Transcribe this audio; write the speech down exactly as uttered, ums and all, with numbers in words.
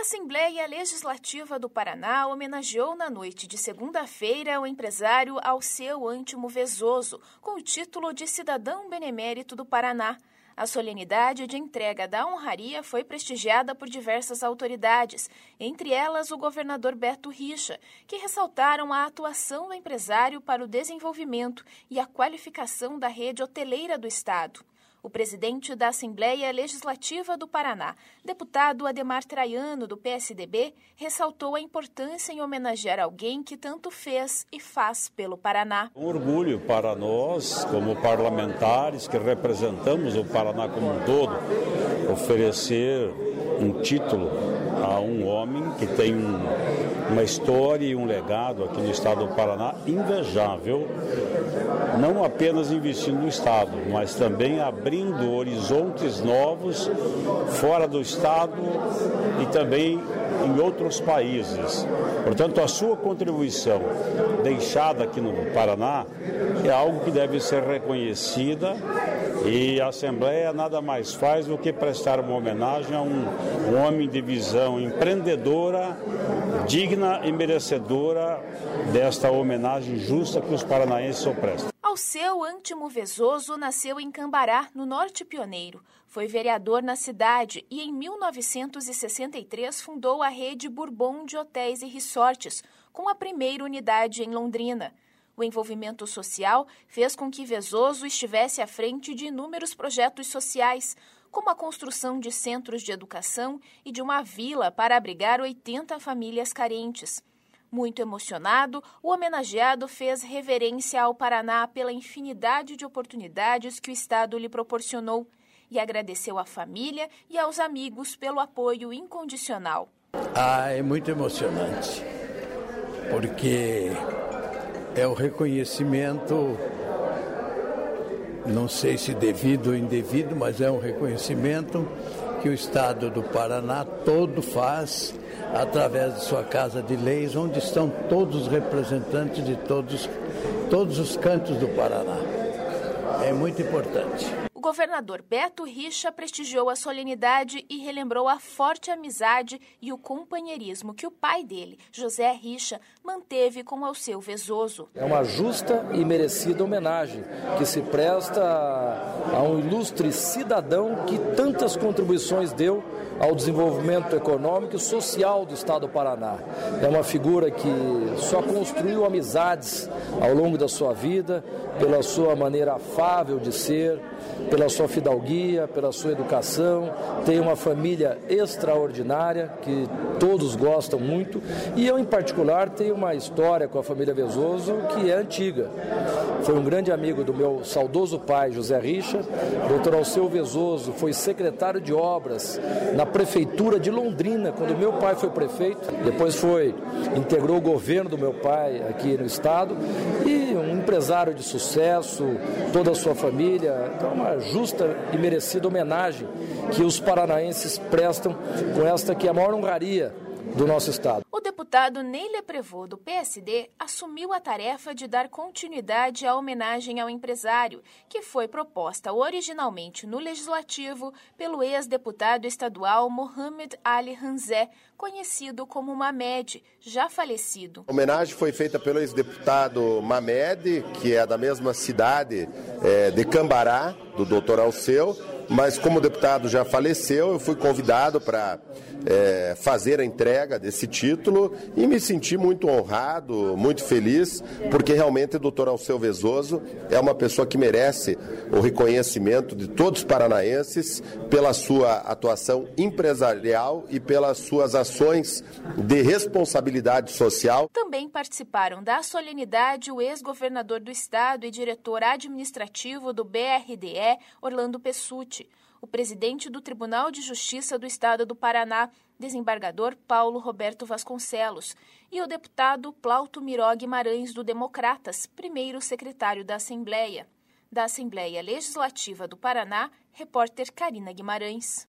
Assembleia Legislativa do Paraná homenageou na noite de segunda-feira o empresário Alceu Antimo Vezoso, com o título de Cidadão Benemérito do Paraná. A solenidade de entrega da honraria foi prestigiada por diversas autoridades, entre elas o governador Beto Richa, que ressaltaram a atuação do empresário para o desenvolvimento e a qualificação da rede hoteleira do estado. O presidente da Assembleia Legislativa do Paraná, deputado Ademar Traiano, do P S D B, ressaltou a importância em homenagear alguém que tanto fez e faz pelo Paraná. Um orgulho para nós, como parlamentares que representamos o Paraná como um todo, oferecer um título a um homem que tem uma história e um legado aqui no estado do Paraná invejável, não apenas investindo no estado, mas também abrindo horizontes novos fora do estado e também em outros países. Portanto, a sua contribuição deixada aqui no Paraná é algo que deve ser reconhecida, e a Assembleia nada mais faz do que prestar uma homenagem a um, um homem de visão empreendedora, digna e merecedora desta homenagem justa que os paranaenses só prestam. Alceu Antimo Vezoso nasceu em Cambará, no Norte Pioneiro. Foi vereador na cidade e, em mil novecentos e sessenta e três, fundou a rede Bourbon de hotéis e resorts, com a primeira unidade em Londrina. O envolvimento social fez com que Vezoso estivesse à frente de inúmeros projetos sociais, como a construção de centros de educação e de uma vila para abrigar oitenta famílias carentes. Muito emocionado, o homenageado fez reverência ao Paraná pela infinidade de oportunidades que o estado lhe proporcionou e agradeceu à família e aos amigos pelo apoio incondicional. Ah, é muito emocionante, porque é o reconhecimento, não sei se devido ou indevido, mas é um reconhecimento que o estado do Paraná todo faz através de sua Casa de Leis, onde estão todos os representantes de todos, todos os cantos do Paraná. É muito importante. O governador Beto Richa prestigiou a solenidade e relembrou a forte amizade e o companheirismo que o pai dele, José Richa, manteve com Alceu Vezoso. É uma justa e merecida homenagem que se presta a um ilustre cidadão que tantas contribuições deu ao desenvolvimento econômico e social do estado do Paraná. É uma figura que só construiu amizades ao longo da sua vida, pela sua maneira afável de ser, pela sua fidalguia, pela sua educação, tem uma família extraordinária que todos gostam muito, e eu em particular tenho uma história com a família Vezoso que é antiga. Foi um grande amigo do meu saudoso pai, José Richa. doutor Alceu Vezoso foi secretário de obras na prefeitura de Londrina, quando meu pai foi prefeito. Depois foi, integrou o governo do meu pai aqui no estado, e um empresário de sucesso, toda a sua família. Então, uma justa e merecida homenagem que os paranaenses prestam com esta que é a maior honraria do nosso estado. O deputado Ney Leprevô, do P S D, assumiu a tarefa de dar continuidade à homenagem ao empresário, que foi proposta originalmente no Legislativo pelo ex-deputado estadual Mohamed Ali Ranzé, conhecido como Mamed, já falecido. A homenagem foi feita pelo ex-deputado Mamed, que é da mesma cidade é, de Cambará, do doutor Alceu, mas como o deputado já faleceu, eu fui convidado para é, fazer a entrega desse título e me senti muito honrado, muito feliz, porque realmente o doutor Alceu Vezoso é uma pessoa que merece o reconhecimento de todos os paranaenses pela sua atuação empresarial e pelas suas ações de responsabilidade social. Também participaram da solenidade o ex-governador do estado e diretor administrativo do B R D E, Orlando Pessutti, o presidente do Tribunal de Justiça do Estado do Paraná, desembargador Paulo Roberto Vasconcelos, e o deputado Plauto Miró Guimarães, do Democratas, primeiro secretário da Assembleia. Da Assembleia Legislativa do Paraná, repórter Karina Guimarães.